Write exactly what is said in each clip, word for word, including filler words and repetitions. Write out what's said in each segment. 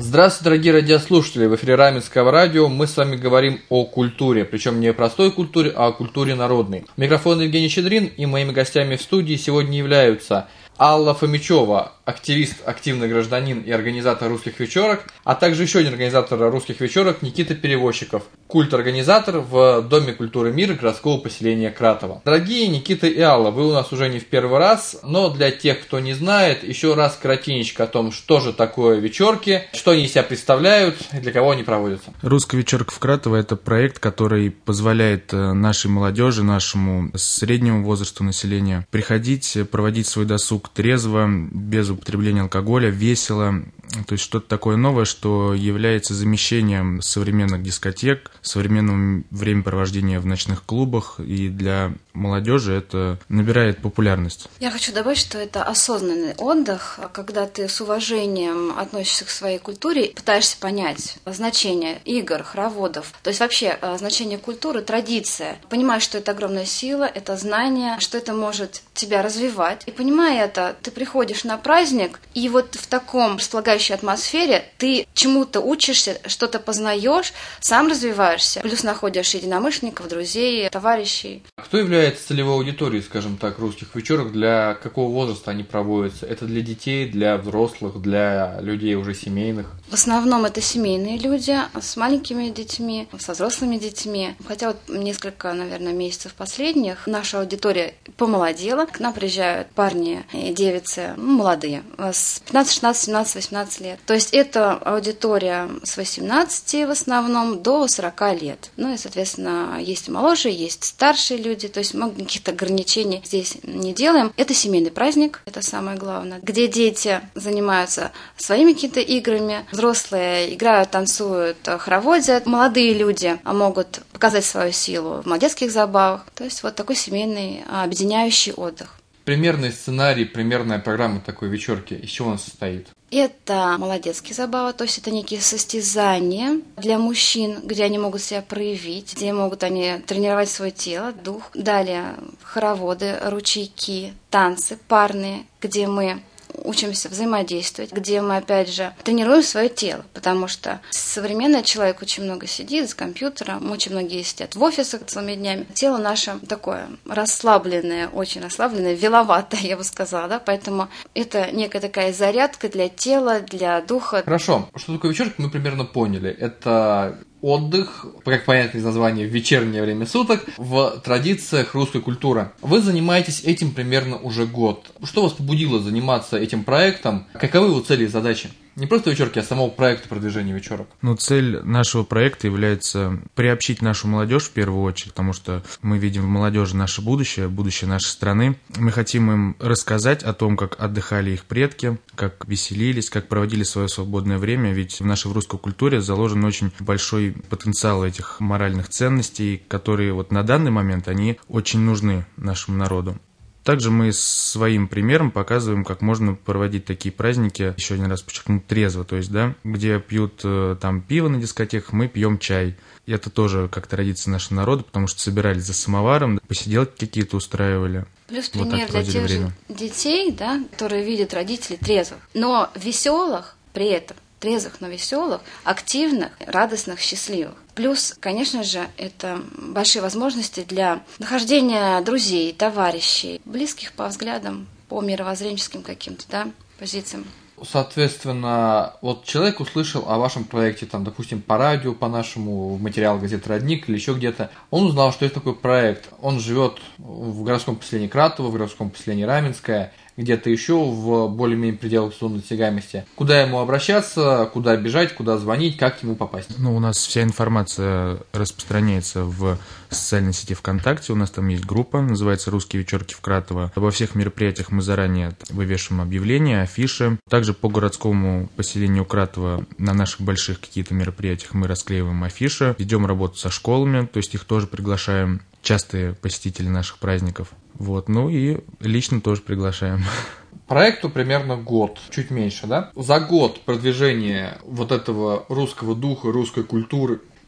Здравствуйте, дорогие радиослушатели! В эфире Раменского радио мы с вами говорим о культуре, причем не о простой культуре, а о культуре народной. Микрофон Евгений Щедрин, и моими гостями в студии сегодня являются Алла Фомичева, активист, активный гражданин и организатор русских вечерок, а также еще один организатор русских вечерок Никита Перевозчиков, культ-организатор в Доме культуры мира городского поселения Кратово. Дорогие Никита и Алла, вы у нас уже не в первый раз, но для тех, кто не знает, еще раз коротенечко о том, что же такое вечерки, что они из себя представляют и для кого они проводятся. Русская вечерка в Кратово – это проект, который позволяет нашей молодежи, нашему среднему возрасту населения приходить, проводить свой досуг трезво, без употребления алкоголя, весело. То есть что-то такое новое, что является замещением современных дискотек, современного времяпровождения в ночных клубах, и для молодежи это набирает популярность. Я хочу добавить, что это осознанный отдых, когда ты с уважением относишься к своей культуре, пытаешься понять значение игр, хороводов, то есть вообще значение культуры, традиция. Понимаешь, что это огромная сила, это знание, что это может тебя развивать. И понимая это, ты приходишь на праздник, и вот в таком располагающем атмосфере ты чему-то учишься, что-то познаешь, сам развиваешься, плюс находишь единомышленников, друзей, товарищей. Кто является целевой аудиторией, скажем так, русских вечерок, для какого возраста они проводятся? Это для детей, для взрослых, для людей уже семейных? В основном это семейные люди с маленькими детьми, со взрослыми детьми. Хотя вот несколько, наверное, месяцев последних наша аудитория помолодела. К нам приезжают парни и девицы, ну, молодые, с пятнадцати, шестнадцати, семнадцати, восемнадцати лет. То есть это аудитория с восемнадцати в основном до сорока лет. Ну и, соответственно, есть моложе, есть старшие люди. То есть мы каких-то ограничений здесь не делаем. Это семейный праздник, это самое главное, где дети занимаются своими какими-то играми, взрослые играют, танцуют, хороводят. Молодые люди могут показать свою силу в молодецких забавах. То есть вот такой семейный объединяющий отдых. Примерный сценарий, примерная программа такой вечерки, из чего она состоит? Это молодецкие забавы, то есть это некие состязания для мужчин, где они могут себя проявить, где могут они тренировать свое тело, дух. Далее хороводы, ручейки, танцы парные, где мы учимся взаимодействовать, где мы, опять же, тренируем свое тело, потому что современный человек очень много сидит с компьютером, очень многие сидят в офисах целыми днями. Тело наше такое расслабленное, очень расслабленное, виловатое, я бы сказала, да, поэтому это некая такая зарядка для тела, для духа. Хорошо, что такое вечерка, мы примерно поняли. Это отдых, как понятно из названия, в вечернее время суток, в традициях русской культуры. Вы занимаетесь этим примерно уже год. Что вас побудило заниматься этим проектом? Каковы его цели и задачи? Не просто вечерки, а самого проекта продвижения вечерок. Ну, цель нашего проекта является приобщить нашу молодежь в первую очередь, потому что мы видим в молодежи наше будущее, будущее нашей страны. Мы хотим им рассказать о том, как отдыхали их предки, как веселились, как проводили свое свободное время, ведь в нашей русской культуре заложен очень большой потенциал этих моральных ценностей, которые вот на данный момент, они очень нужны нашему народу. Также мы своим примером показываем, как можно проводить такие праздники, еще один раз подчеркну, трезво, то есть, да, где пьют там пиво на дискотеках, мы пьем чай. И это тоже как традиция нашего народа, потому что собирались за самоваром, посиделки какие-то устраивали. Плюс пример вот для тех время. же детей, да, которые видят родителей трезвых, но веселых при этом. трезвых, но веселых, активных, радостных, счастливых. Плюс, конечно же, это большие возможности для нахождения друзей, товарищей, близких по взглядам, по мировоззренческим каким-то, да, позициям. Соответственно, вот человек услышал о вашем проекте, там, допустим, по радио, по нашему, в материал газеты «Родник» или еще где-то. Он узнал, что есть такой проект. Он живет в городском поселении Кратово, в городском поселении Раменское, где-то еще в более-менее пределах зоны досягаемости. Куда ему обращаться, куда бежать, куда звонить, как ему попасть? Ну, у нас вся информация распространяется в социальной сети ВКонтакте. У нас там есть группа, называется «Русские вечерки в Кратово». Обо всех мероприятиях мы заранее вывешиваем объявления, афиши. Также по городскому поселению Кратово на наших больших каких-то мероприятиях мы расклеиваем афиши. Ведем работу со школами, то есть их тоже приглашаем. Частые посетители наших праздников. Вот, ну и лично тоже приглашаем. Проекту примерно год, чуть меньше, да? За год продвижения вот этого русского духа, русской культуры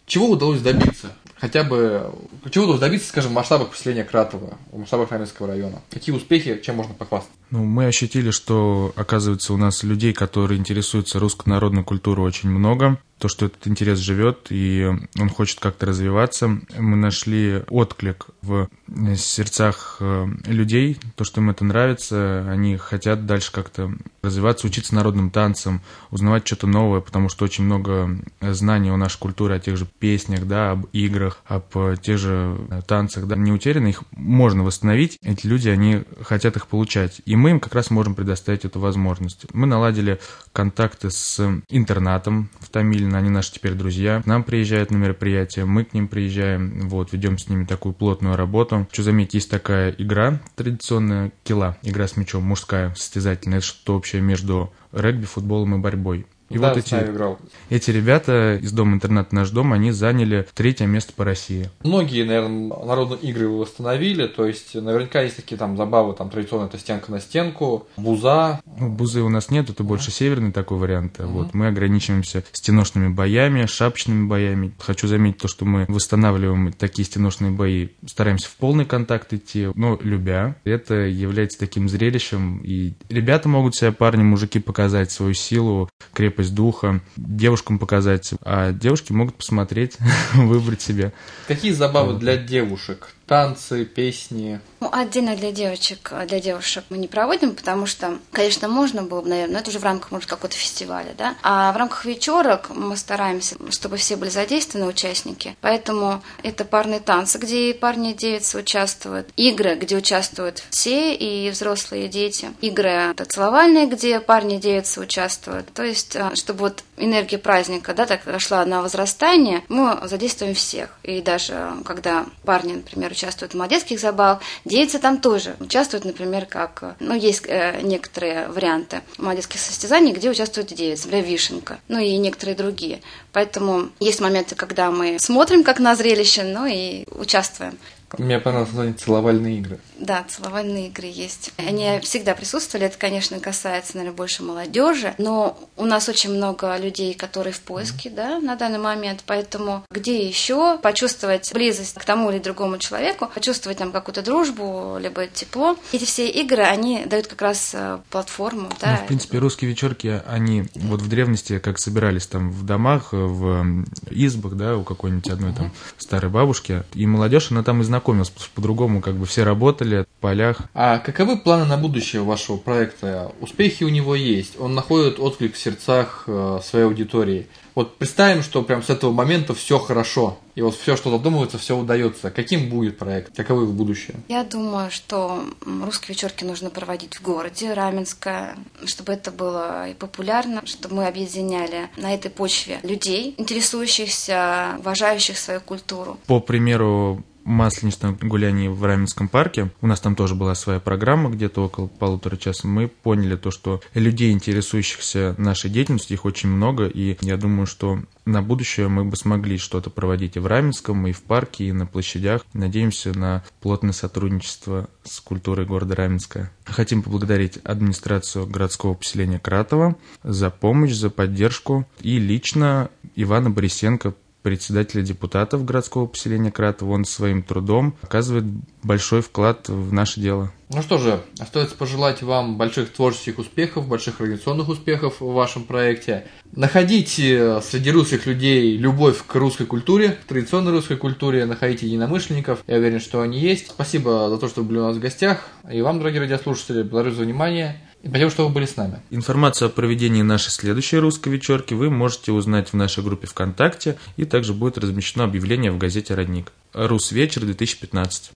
Чего удалось добиться? Хотя бы, чего удалось добиться, скажем, в масштабах поселения Кратово, в масштабах Раменского района? Какие успехи, чем можно похвастаться? Ну, мы ощутили, что, оказывается, у нас людей, которые интересуются русской народной культурой, очень много. То, что этот интерес живет, и он хочет как-то развиваться. Мы нашли отклик в сердцах людей, то, что им это нравится. Они хотят дальше как-то развиваться, учиться народным танцам, узнавать что-то новое, потому что очень много знаний о нашей культуре, о тех же песнях, да, об играх, об тех же танцах, да, не утеряны, их можно восстановить. Эти люди, они хотят их получать, и мы им как раз можем предоставить эту возможность. Мы наладили контакты с интернатом в Томилино, они наши теперь друзья. К нам приезжают на мероприятия, мы к ним приезжаем, вот, ведем с ними такую плотную работу. Хочу заметить, есть такая игра традиционная, кила, игра с мячом, мужская, состязательная, это что-то общее между регби, футболом и борьбой. И да, вот эти, эти ребята из дома-интерната «Наш дом», они заняли третье место по России. Многие, наверное, народные игры вы восстановили, то есть наверняка есть такие там забавы, там традиционно это стенка на стенку, буза. Ну, бузы у нас нет, это больше северный такой вариант. Uh-huh. Вот, мы ограничиваемся стеношными боями, шапочными боями. Хочу заметить то, что мы восстанавливаем такие стеношные бои, стараемся в полный контакт идти, но любя. Это является таким зрелищем, и ребята могут себя, парни, мужики, показать свою силу, крепость духа, девушкам показать, а девушки могут посмотреть, выбрать себе. Какие забавы для девушек? Танцы, песни? Ну, отдельно для девочек, для девушек мы не проводим, потому что, конечно, можно было бы, наверное, но это уже в рамках, может, какого-то фестиваля, да. А в рамках вечерок мы стараемся, чтобы все были задействованы участники. Поэтому это парные танцы, где и парни, и девицы участвуют. Игры, где участвуют все, и взрослые, и дети. Игры это целовальные, где парни и девицы участвуют. То есть, чтобы вот энергия праздника, да, так шла на возрастание, мы задействуем всех. И даже когда парни, например, участвуют в молодецких забавах, девицы там тоже участвуют, например, как, ну, есть э, некоторые варианты молодецких состязаний, где участвуют девицы, например, вишенка, ну и некоторые другие. Поэтому есть моменты, когда мы смотрим как на зрелище, ну и участвуем. Мне понравилось название «Целовальные игры». Да, целовальные игры есть. Они всегда присутствовали, это, конечно, касается, наверное, больше молодежи, но у нас очень много людей, которые в поиске, да, на данный момент, поэтому где еще почувствовать близость к тому или другому человеку, почувствовать там какую-то дружбу, либо тепло. Эти все игры, они дают как раз платформу, да. Ну, в принципе, русские вечерки, они вот в древности как собирались там в домах, в избах, да, у какой-нибудь одной там старой бабушки, и молодежь, она там и знакомилась, по-другому как бы все работали в полях. А каковы планы на будущее вашего проекта? Успехи у него есть, он находит отклик в сердцах своей аудитории. Вот представим, что прям с этого момента все хорошо, и вот все, что задумывается, все удается. Каким будет проект? Каковы в будущее? Я думаю, что русские вечерки нужно проводить в городе Раменское, чтобы это было и популярно, чтобы мы объединяли на этой почве людей, интересующихся, уважающих свою культуру. По примеру масленичного гуляния в Раменском парке. У нас там тоже была своя программа, где-то около полутора часа. Мы поняли то, что людей, интересующихся нашей деятельностью, их очень много, и я думаю, что на будущее мы бы смогли что-то проводить и в Раменском, и в парке, и на площадях. Надеемся на плотное сотрудничество с культурой города Раменское. Хотим поблагодарить администрацию городского поселения Кратово за помощь, за поддержку, и лично Ивана Борисенко, председателя депутатов городского поселения Кратово. Он своим трудом оказывает большой вклад в наше дело. Ну что же, остается пожелать вам больших творческих успехов, больших организационных успехов в вашем проекте. Находите среди русских людей любовь к русской культуре, к традиционной русской культуре, находите единомышленников. Я уверен, что они есть. Спасибо за то, что вы были у нас в гостях. И вам, дорогие радиослушатели, благодарю за внимание. И спасибо, что вы были с нами. Информацию о проведении нашей следующей русской вечерки вы можете узнать в нашей группе ВКонтакте, и также будет размещено объявление в газете «Родник». Рус вечер две тысячи пятнадцать.